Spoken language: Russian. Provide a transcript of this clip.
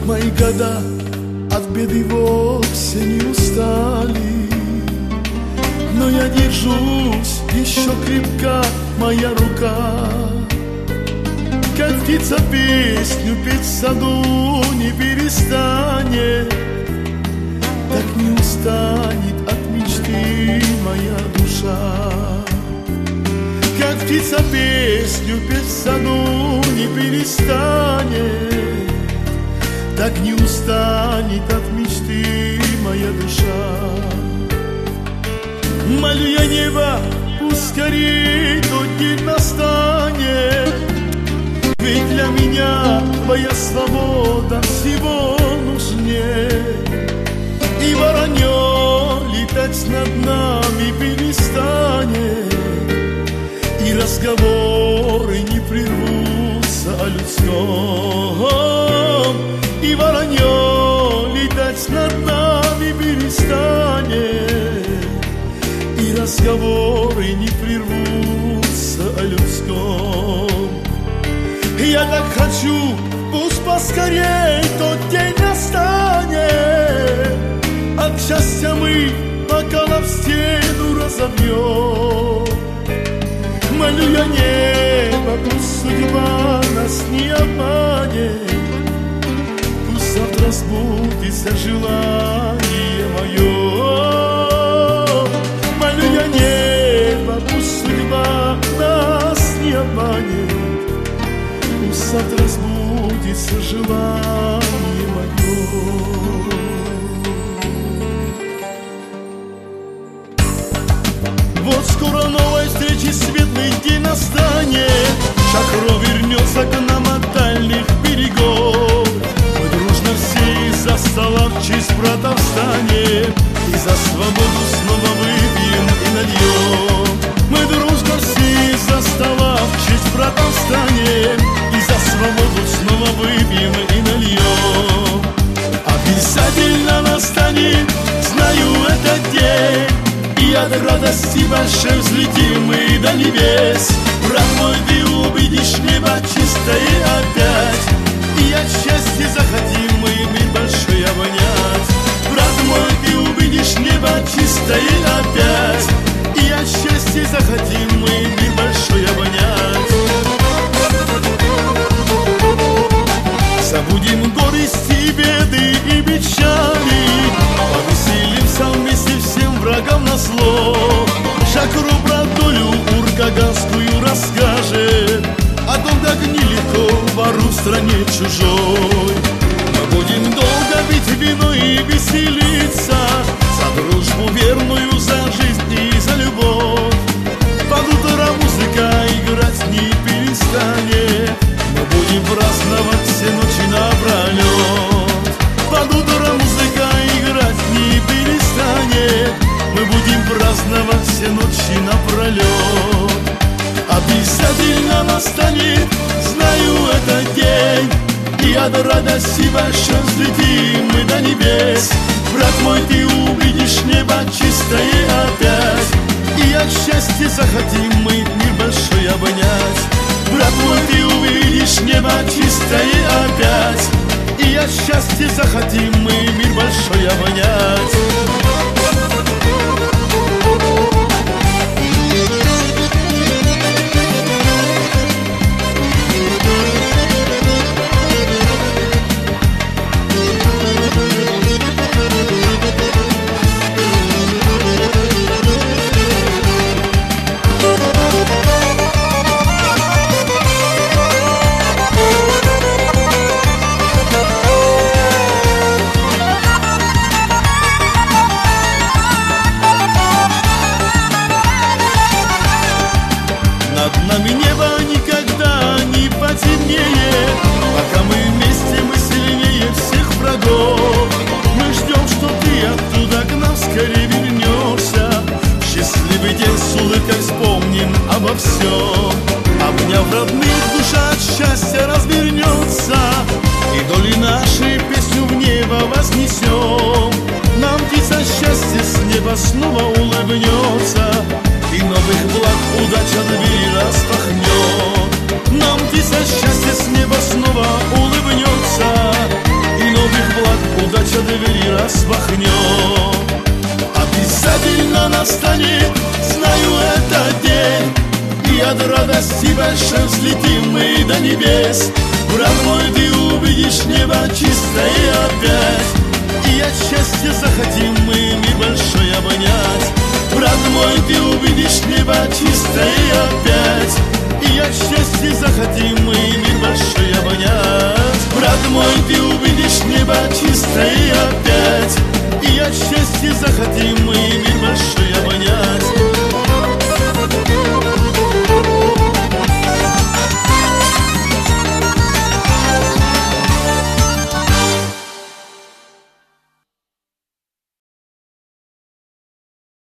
Мои года от беды вовсе не устали, но я держусь, еще крепка моя рука. Как птица песню петь в саду не перестанет, так не устанет от мечты моя душа. Как птица песню петь в саду не перестанет, так не устанет от мечты моя душа. Молю я небо, пусть скорей тот день настанет, ведь для меня твоя свобода всего нужнее. И воронье летать над нами перестанет, и разговоры не прервутся о людском. И воронье летать над нами перестанет, и разговоры не прервутся о людском. Я так хочу, пусть поскорей тот день настанет, от счастья мы бокала в стену разобьем. Молю я небо, пусть судьба нас не обманет, пусть завтра сбудется желание мое. Молю я небо, пусть судьба нас не обманет, пусть завтра сбудется желание мое. Вот скоро новой встречи светлый день настанет, Шахро вернется к нам от дальних берегов. Мы дружно все из-за стола в честь брата встанем, и за свободу снова выпьем и нальем. Мы дружно все из-за стола в честь брата встанем, и за свободу снова выпьем и нальем. Обязательно настанет, знаю этот день, и от радости большой взлетим мы до небес. Брат мой, ты увидишь небо чистое опять, и от счастья захотим мы мир большой обнять. Брат мой, ты увидишь небо чистое опять, и от счастья захотим мы мир большой обнять. Забудем горести, беды и печали, повеселимся вместе всем врагам назло. Шакру брат долю уркаганскую расскажет о том, как нелегко вору в стране чужой. Мы будем долго пить вино и веселиться, за дружбу верную, за жизнь и за любовь. Под утро музыка играть не перестанет, мы будем праздновать все ночи напролет. Под утро музыка играть не перестанет, мы будем праздновать все ночи напролет. Обязательно настанет, знаю этот день, и от радости большой взлетим мы до небес. Брат мой, ты увидишь небо чистое опять, и от счастья захотим мы мир большой обнять. Брат мой, ты увидишь небо чистое опять, и от счастья захотим мы мир большой обнять. Над нами небо никогда не потемнеет, пока мы вместе, мы сильнее всех врагов. Мы ждем, что ты оттуда к нам скорее вернешься. Счастливый день с улыбкой вспомним обо всем. Обняв родных, душа от счастья развернется, и доли нашей песню в небо вознесем. Нам птица счастья с неба снова улыбнется, и новых благ удача двери распахнет. Нам птица счастья с неба снова улыбнется, и распахнем. Обязательно настанет, знаю, этот день, и от радости большой взлетим мы до небес. Брат мой, ты увидишь небо чистое опять, и от счастья захотим мы мир большой обнять. Брат мой, ты увидишь небо чистое опять, и от счастья захотим мы мир большой обнять. Брат мой, ты увидишь небо чистое опять,